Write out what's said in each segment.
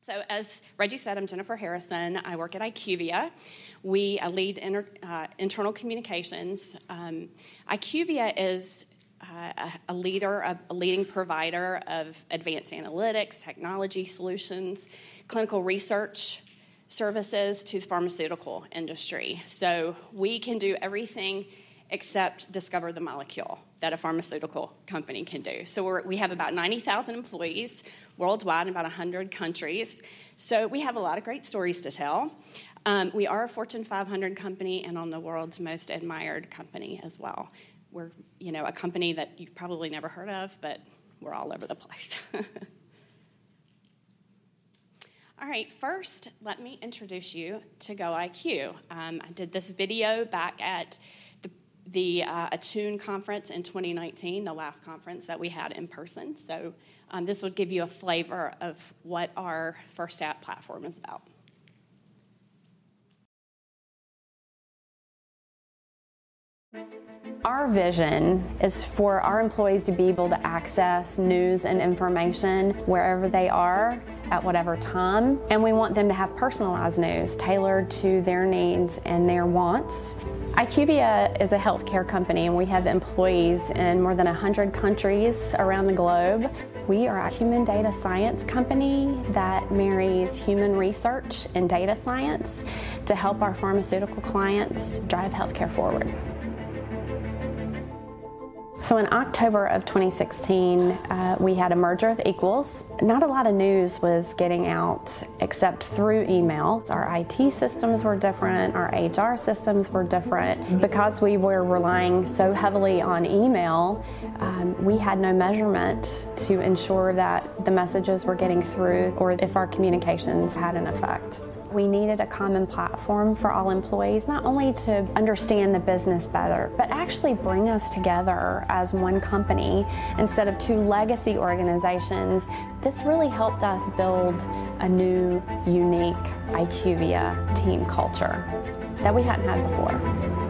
So as Reggie said, I'm Jennifer Harrison. I work at IQVIA. We lead internal communications. IQVIA is a leading provider of advanced analytics, technology solutions, clinical research services to the pharmaceutical industry. So we can do everything except discover the molecule that a pharmaceutical company can do. So we have about 90,000 employees worldwide in about 100 countries. So we have a lot of great stories to tell. We are a Fortune 500 company and on the world's most admired company as well. We're, a company that you've probably never heard of, but we're all over the place. All right, first, let me introduce you to GoIQ. I did this video back at the Attune conference in 2019, the last conference that we had in person. So this will give you a flavor of what our First App platform is about. Our vision is for our employees to be able to access news and information wherever they are at whatever time, and we want them to have personalized news tailored to their needs and their wants. IQVIA is a healthcare company, and we have employees in more than 100 countries around the globe. We are a human data science company that marries human research and data science to help our pharmaceutical clients drive healthcare forward. So in October of 2016, we had a merger of equals. Not a lot of news was getting out except through email. Our IT systems were different, our HR systems were different. Because we were relying so heavily on email, we had no measurement to ensure that the messages were getting through or if our communications had an effect. We needed a common platform for all employees, not only to understand the business better, but actually bring us together as one company instead of two legacy organizations. This really helped us build a new, unique IQVIA team culture that we hadn't had before.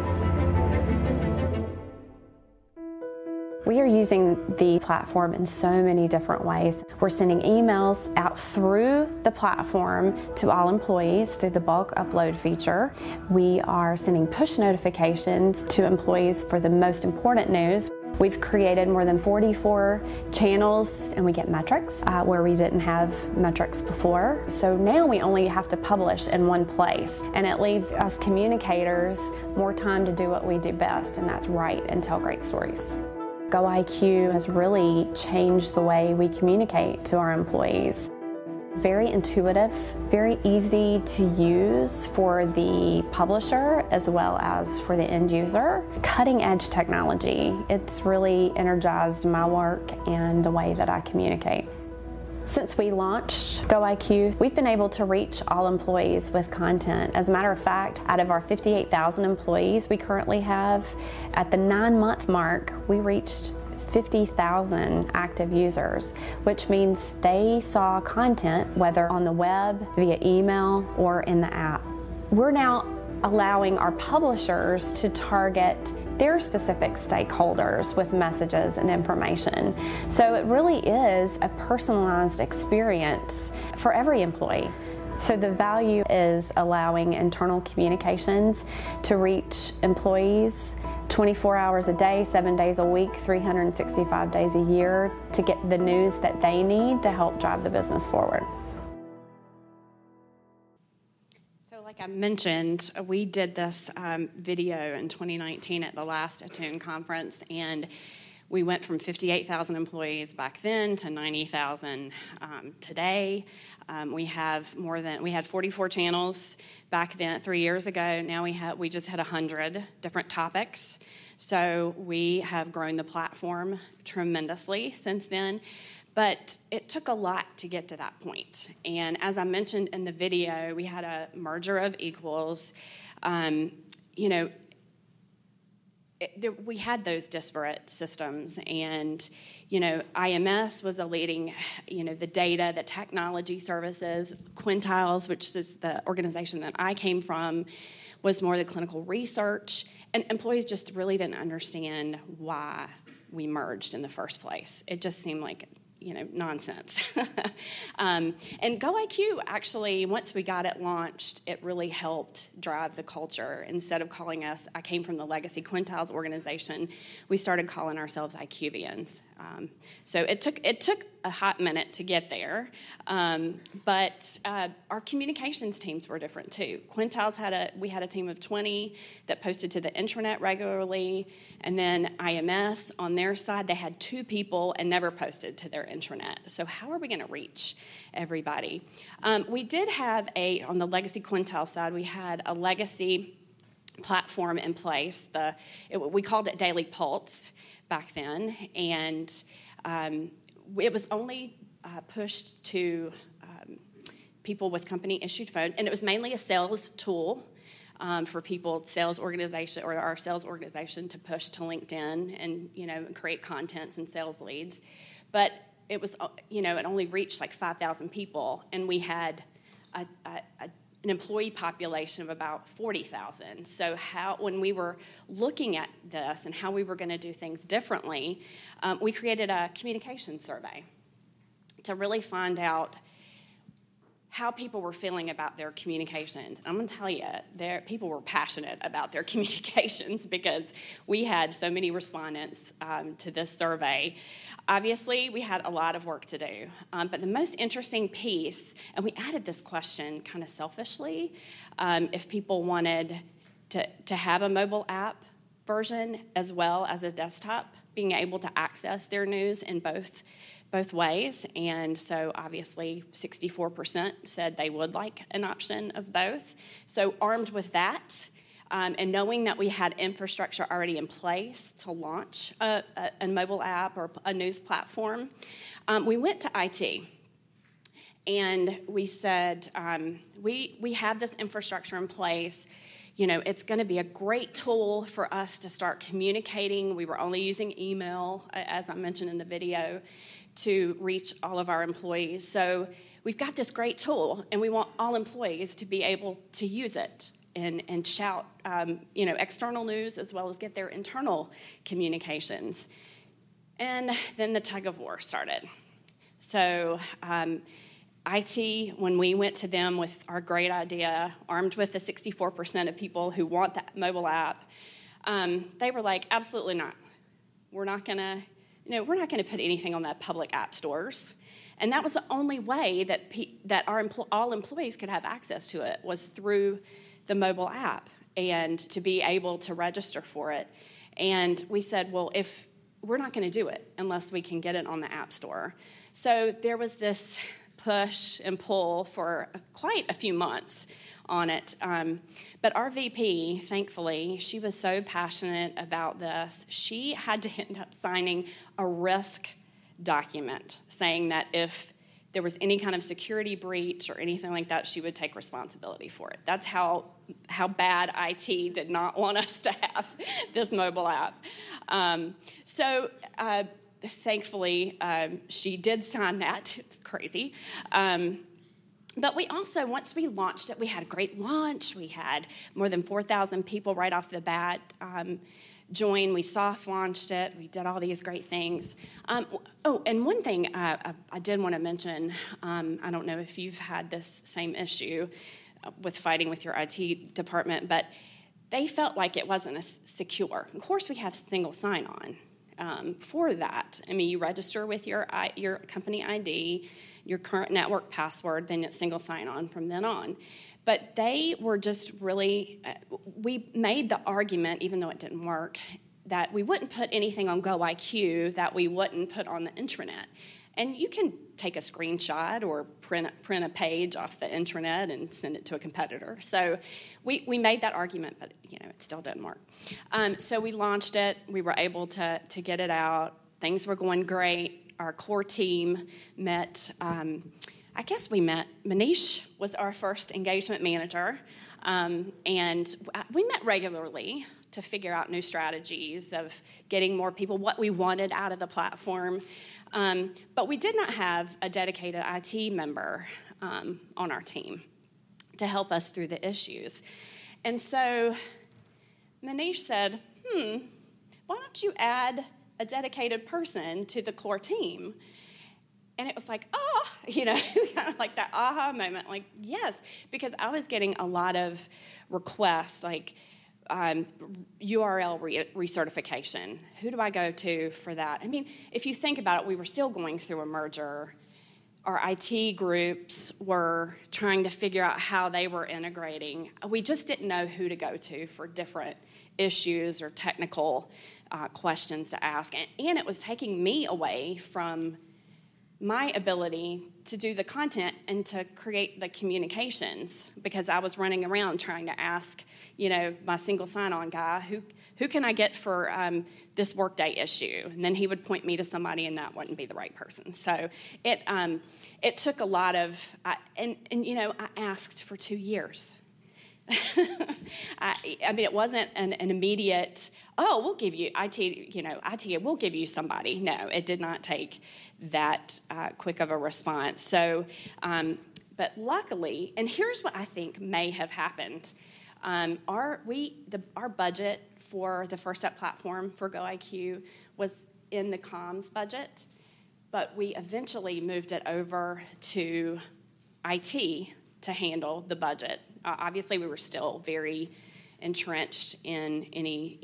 We are using the platform in so many different ways. We're sending emails out through the platform to all employees through the bulk upload feature. We are sending push notifications to employees for the most important news. We've created more than 44 channels, and we get metrics where we didn't have metrics before. So now we only have to publish in one place, and it leaves us communicators more time to do what we do best, and that's write and tell great stories. GoIQ has really changed the way we communicate to our employees. Very intuitive, very easy to use for the publisher as well as for the end user. Cutting edge technology. It's really energized my work and the way that I communicate. Since we launched GoIQ, we've been able to reach all employees with content. As a matter of fact, out of our 58,000 employees we currently have, at the 9-month mark, we reached 50,000 active users, which means they saw content, whether on the web, via email, or in the app. We're now allowing our publishers to target their specific stakeholders with messages and information. So it really is a personalized experience for every employee. So the value is allowing internal communications to reach employees 24 hours a day, 7 days a week, 365 days a year to get the news that they need to help drive the business forward. Like I mentioned, we did this video in 2019 at the last Attune conference, and we went from 58,000 employees back then to 90,000 today. We had 44 channels back then 3 years ago. Now we just had 100 different topics. So we have grown the platform tremendously since then. But it took a lot to get to that point. And as I mentioned in the video, we had a merger of equals. We had those disparate systems. And, IMS was a leading, the data, the technology services. Quintiles, which is the organization that I came from, was more the clinical research. And employees just really didn't understand why we merged in the first place. It just seemed like nonsense. And GoIQ, actually, once we got it launched, it really helped drive the culture. Instead of calling us, I came from the Legacy Quintiles organization, we started calling ourselves IQVians. So it took a hot minute to get there, but our communications teams were different too. Quintiles we had a team of 20 that posted to the intranet regularly, and then IMS on their side, they had 2 people and never posted to their intranet. So how are we going to reach everybody? We did have on the Legacy Quintiles side, we had a legacy platform in place. We called it Daily Pulse back then, and it was only pushed to people with company-issued phone, and it was mainly a sales tool for people, sales organization, or our sales organization, to push to LinkedIn and create contents and sales leads. But it was it only reached like 5,000 people, and we had an employee population of about 40,000. So when we were looking at this and how we were going to do things differently, we created a communication survey to really find out how people were feeling about their communications. And I'm going to tell you, people were passionate about their communications because we had so many respondents to this survey. Obviously, we had a lot of work to do. But the most interesting piece, and we added this question kind of selfishly, if people wanted to have a mobile app version as well as a desktop, being able to access their news in both ways. And so obviously 64% said they would like an option of both. So armed with that, and knowing that we had infrastructure already in place to launch a mobile app or a news platform, we went to IT. And we said, we have this infrastructure in place. It's going to be a great tool for us to start communicating. We were only using email, as I mentioned in the video, to reach all of our employees. So we've got this great tool, and we want all employees to be able to use it and shout, external news as well as get their internal communications. And then the tug of war started. So IT, when we went to them with our great idea, armed with the 64% of people who want that mobile app, they were like, absolutely not. We're not going to put anything on the public app stores. And that was the only way that all employees could have access to it, was through the mobile app and to be able to register for it. And we said, well, if we're not going to do it unless we can get it on the app store. So there was this push and pull for quite a few months on it. But our VP, thankfully, she was so passionate about this, she had to end up signing a risk document saying that if there was any kind of security breach or anything like that, she would take responsibility for it. That's how bad IT did not want us to have this mobile app. Thankfully, she did sign that. It's crazy. But we also, once we launched it, we had a great launch. We had more than 4,000 people right off the bat join. We soft launched it. We did all these great things. And one thing I did want to mention, I don't know if you've had this same issue with fighting with your IT department, but they felt like it wasn't as secure. Of course, we have single sign-on. For that, I mean, you register with your company ID, your current network password, then it's single sign-on from then on. But they were just really, we made the argument, even though it didn't work, that we wouldn't put anything on GoIQ that we wouldn't put on the intranet. And you can take a screenshot or print a page off the intranet and send it to a competitor. So we made that argument, but it still didn't work. So we launched it. We were able to get it out. Things were going great. Our core team met. I guess we met. Manish was our first engagement manager, and we met regularly to figure out new strategies of getting more people, what we wanted out of the platform. But we did not have a dedicated IT member on our team to help us through the issues. And so Manish said, why don't you add a dedicated person to the core team? And it was like, kind of like that aha moment, like, yes, because I was getting a lot of requests, like URL recertification. Who do I go to for that? I mean, if you think about it, we were still going through a merger. Our IT groups were trying to figure out how they were integrating. We just didn't know who to go to for different issues or technical questions to ask. And it was taking me away from my ability to do the content and to create the communications, because I was running around trying to ask, my single sign-on guy, who can I get for this Workday issue? And then he would point me to somebody, and that wouldn't be the right person. So it took a lot of, I asked for 2 years. I mean, it wasn't an immediate, we'll give you IT, we'll give you somebody. No, it did not take that quick of a response. So, but luckily, and here's what I think may have happened. Our budget for the First Step platform for GoIQ was in the comms budget, but we eventually moved it over to IT to handle the budget. Obviously, we were still very entrenched in any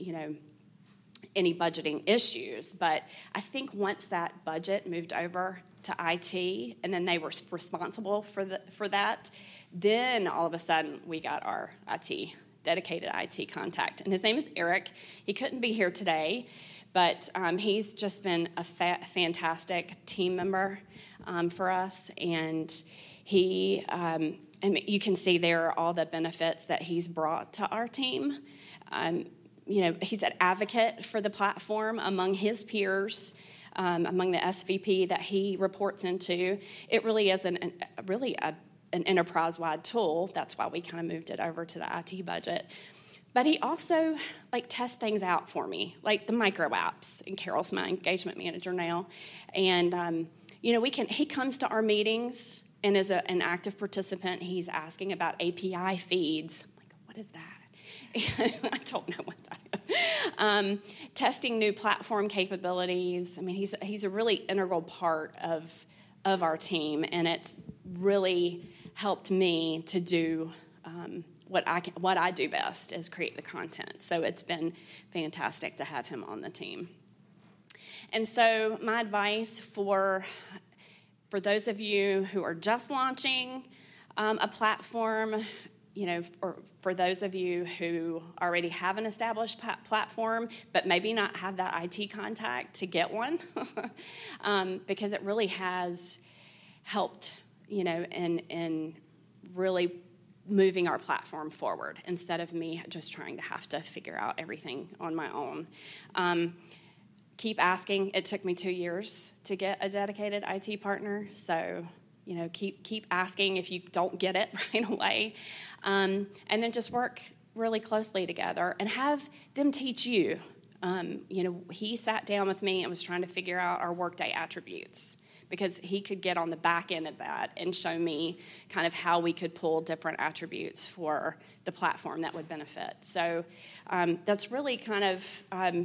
budgeting issues, but I think once that budget moved over to IT, and then they were responsible for that, then all of a sudden we got our dedicated IT contact, and his name is Eric. He couldn't be here today, but he's just been a fantastic team member for us, and he. And you can see there all the benefits that he's brought to our team. He's an advocate for the platform among his peers, among the SVP that he reports into. It really is an enterprise-wide tool. That's why we kind of moved it over to the IT budget. But he also tests things out for me, like the micro apps. And Carol's my engagement manager now, and he comes to our meetings. And as an active participant, he's asking about API feeds. I'm like, what is that? I don't know what that is. Testing new platform capabilities. I mean, he's a really integral part of our team, and it's really helped me to do what I do best, is create the content. So it's been fantastic to have him on the team. And so my advice for those of you who are just launching a platform, or for those of you who already have an established platform but maybe not have that IT contact to get one, because it really has helped, in really moving our platform forward instead of me just trying to have to figure out everything on my own. Keep asking. It took me 2 years to get a dedicated IT partner, so keep asking if you don't get it right away, and then just work really closely together and have them teach you. He sat down with me and was trying to figure out our Workday attributes, because he could get on the back end of that and show me kind of how we could pull different attributes for the platform that would benefit. So that's really kind of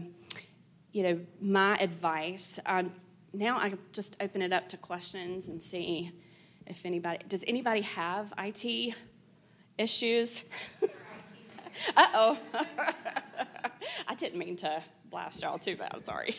my advice. Now I just open it up to questions and see if does anybody have IT issues? Uh-oh. I didn't mean to blast y'all too bad, I'm sorry.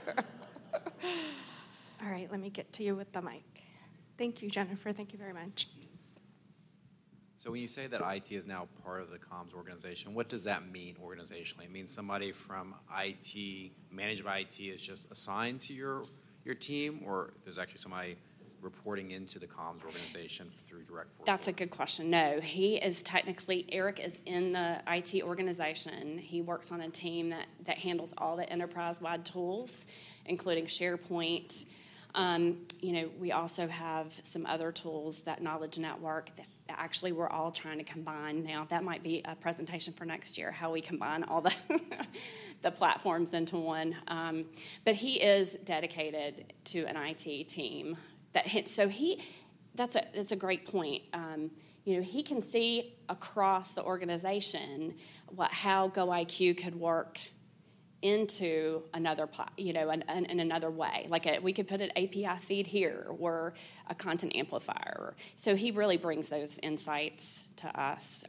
All right, let me get to you with the mic. Thank you, Jennifer. Thank you very much. So when you say that IT is now part of the comms organization, what does that mean organizationally? It means somebody from IT, managed by IT, is just assigned to your team, or there's actually somebody reporting into the comms organization through direct report? That's a good question. No, Eric is in the IT organization. He works on a team that handles all the enterprise-wide tools, including SharePoint. We also have some other tools, that Knowledge Network, that actually we're all trying to combine now. That might be a presentation for next year, how we combine all the platforms into one. But he is dedicated to an IT team. That's a great point. He can see across the organization how GoIQ could work into another, in another way. Like we could put an API feed here or a content amplifier. So he really brings those insights to us.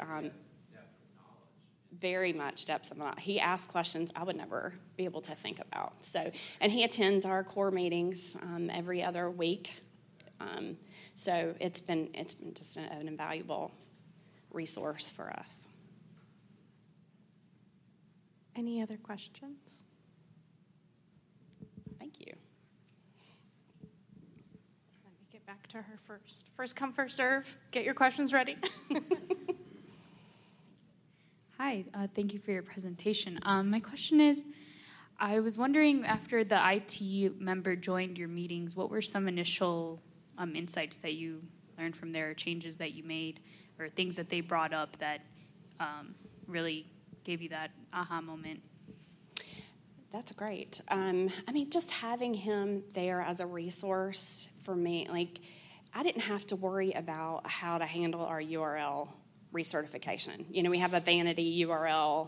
Very much depth of knowledge. He asks questions I would never be able to think about. So, and he attends our core meetings every other week. So it's been just an invaluable resource for us. Any other questions? Thank you. Let me get back to her first. First come, first serve. Get your questions ready. Hi, thank you for your presentation. My question is, I was wondering, after the IT member joined your meetings, what were some initial insights that you learned from there, changes that you made, or things that they brought up that really gave you that aha moment? That's great. Just having him there as a resource for me, like, I didn't have to worry about how to handle our URL recertification. We have a vanity URL.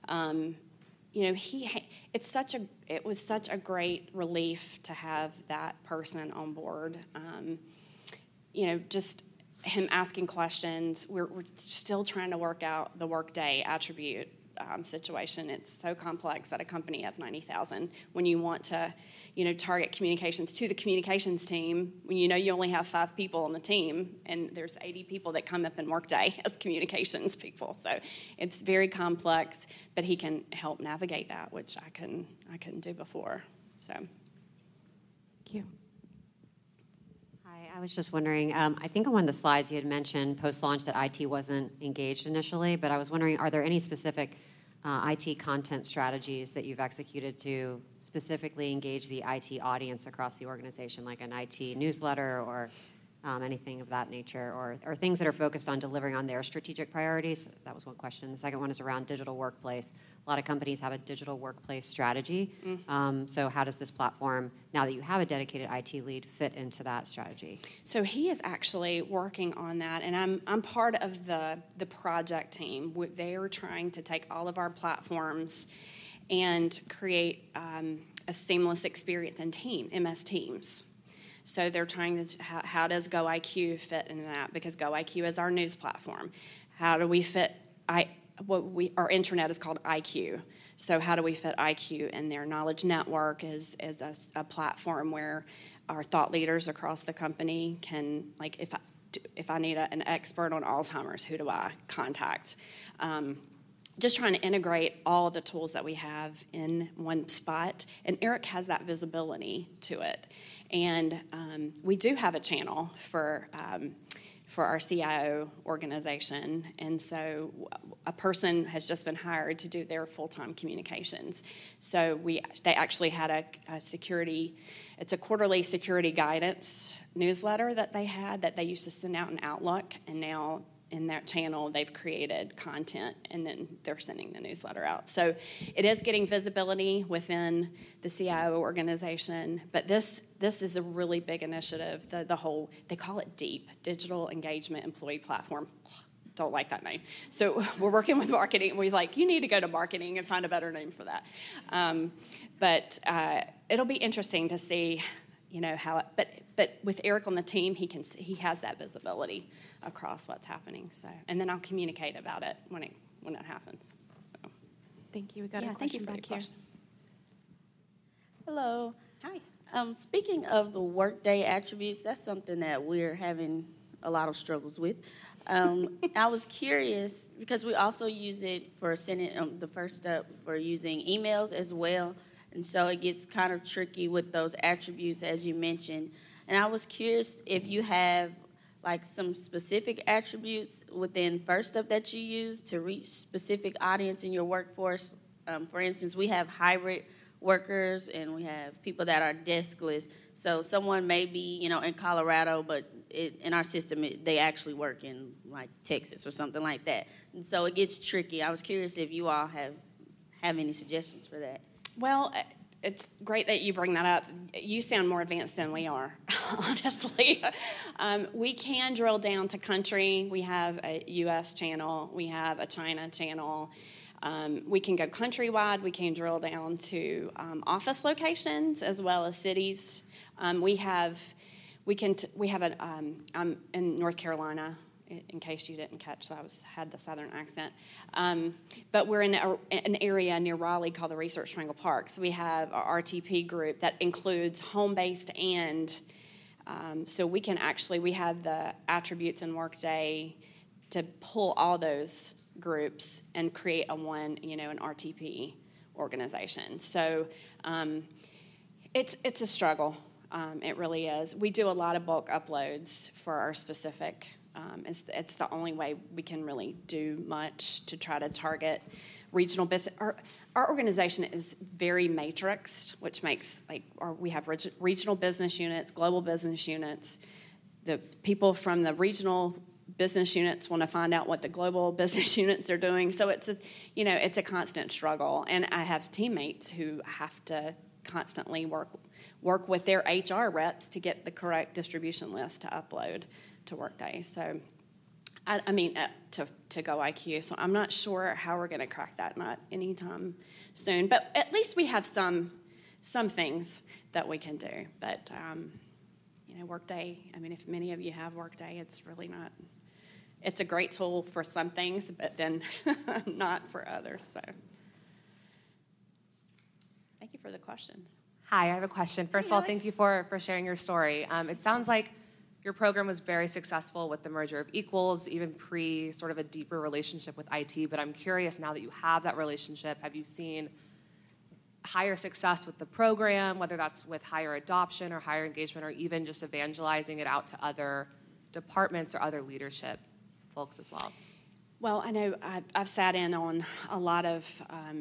It was such a great relief to have that person on board. Just him asking questions. We're still trying to work out the Workday attribute situation. It's so complex at a company of 90,000. When you want to, target communications to the communications team, when you only have 5 people on the team, and there's 80 people that come up in Workday as communications people. So it's very complex, but he can help navigate that, which I couldn't do before. So, Thank you. Hi, I was just wondering, I think on one of the slides you had mentioned post-launch that IT wasn't engaged initially, but I was wondering, are there any specific IT content strategies that you've executed to specifically engage the IT audience across the organization, like an IT newsletter or anything of that nature, or things that are focused on delivering on their strategic priorities? That was one question. The second one is around digital workplace. A lot of companies have a digital workplace strategy. So how does this platform, now that you have a dedicated IT lead, fit into that strategy? So he is actually working on that, and I'm part of the project team. They are trying to take all of our platforms and create a seamless experience in MS Teams. So they're trying to, how does GoIQ fit into that? Because GoIQ is our news platform. How do we fit, our intranet is called IQ. So how do we fit IQ in there? Knowledge Network is a platform where our thought leaders across the company can, like, if I need an expert on Alzheimer's, who do I contact? Just trying to integrate all of the tools that we have in one spot. And Eric has that visibility to it. And we do have a channel for our CIO organization. And so a person has just been hired to do their full-time communications. So they actually had it's a quarterly security guidance newsletter that they had that they used to send out in Outlook. And now in that channel, they've created content, and then they're sending the newsletter out. So it is getting visibility within the CIO organization, but this is a really big initiative. The whole, they call it DEEP, Digital Engagement Employee Platform. Don't like that name. So we're working with marketing. We're like, you need to go to marketing and find a better name for that. But it'll be interesting to see, how it, but with Eric on the team, he has that visibility across what's happening. So, and then I'll communicate about it when it happens. So. Thank you. We got a question thank you for back your here. question. Hello. Hi. Speaking of the Workday attributes, that's something that we're having a lot of struggles with. I was curious because we also use it for sending the first step for using emails as well, and so it gets kind of tricky with those attributes as you mentioned. And I was curious if you have like some specific attributes within First Up that you use to reach specific audience in your workforce. For instance, we have hybrid workers and we have people that are deskless. So someone may be, in Colorado, but in our system, they actually work in like Texas or something like that. And so it gets tricky. I was curious if you all have any suggestions for that. Well, it's great that you bring that up. You sound more advanced than we are, honestly. We can drill down to country. We have a U.S. channel. We have a China channel. We can go countrywide. We can drill down to office locations as well as cities. I'm in North Carolina, in case you didn't catch, so I had the southern accent. But we're in an area near Raleigh called the Research Triangle Park. So we have our RTP group that includes home-based and so we have the attributes in Workday to pull all those groups and create an RTP organization. So it's a struggle. It really is. We do a lot of bulk uploads for our specific. It's the only way we can really do much to try to target regional business. Our organization is very matrixed, which makes we have regional business units, global business units. The people from the regional business units want to find out what the global business units are doing. So it's a constant struggle. And I have teammates who have to constantly work with their HR reps to get the correct distribution list to upload to Workday. So, to Go IQ. So I'm not sure how we're going to crack that nut anytime soon. But at least we have some things that we can do. But, Workday, if many of you have Workday, it's really not. It's a great tool for some things, but then not for others. So thank you for the questions. Hi, I have a question. First of all, thank you for sharing your story. It sounds like your program was very successful with the merger of equals, even pre sort of a deeper relationship with IT, but I'm curious now that you have that relationship, have you seen higher success with the program, whether that's with higher adoption or higher engagement or even just evangelizing it out to other departments or other leadership folks as well? Well, I know I've sat in on a lot of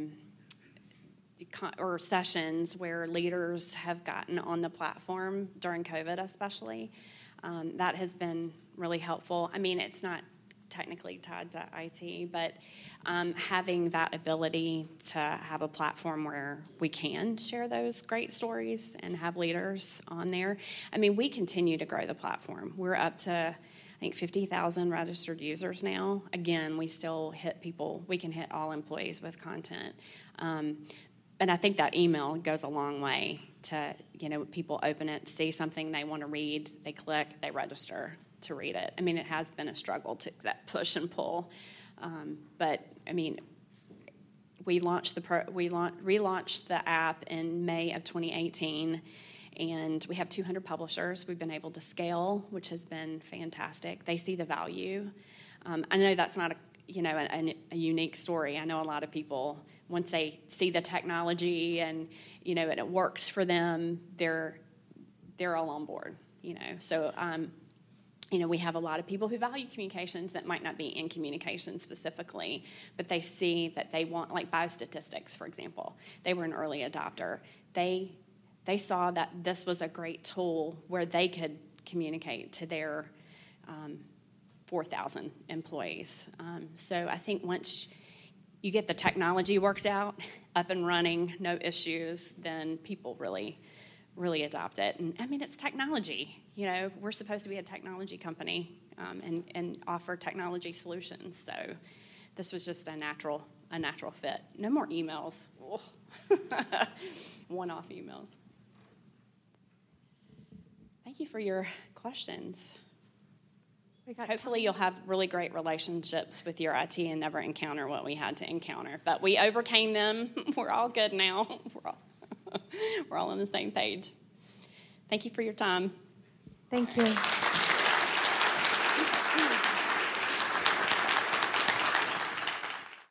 sessions where leaders have gotten on the platform during COVID especially. That has been really helpful. It's not technically tied to IT, but having that ability to have a platform where we can share those great stories and have leaders on there. We continue to grow the platform. We're up to, I think, 50,000 registered users now. Again, we still hit people. We can hit all employees with content. And I think that email goes a long way to, people open it, see something they want to read, they click, they register to read it. It has been a struggle to that push and pull. But we relaunched the app in May of 2018, and we have 200 publishers. We've been able to scale, which has been fantastic. They see the value. I know that's not a unique story. I know a lot of people, once they see the technology and and it works for them, they're all on board. So we have a lot of people who value communications that might not be in communications specifically, but they see that they want, like biostatistics, for example. They were an early adopter. They saw that this was a great tool where they could communicate to their 4,000 employees. So I think once you get the technology worked out, up and running, no issues, then people really, really adopt it. And it's technology. We're supposed to be a technology company and offer technology solutions. So this was just a natural fit. No more emails. One-off emails. Thank you for your questions. Hopefully you'll have really great relationships with your IT and never encounter what we had to encounter. But we overcame them. We're all good now. We're all on the same page. Thank you for your time. Thank you.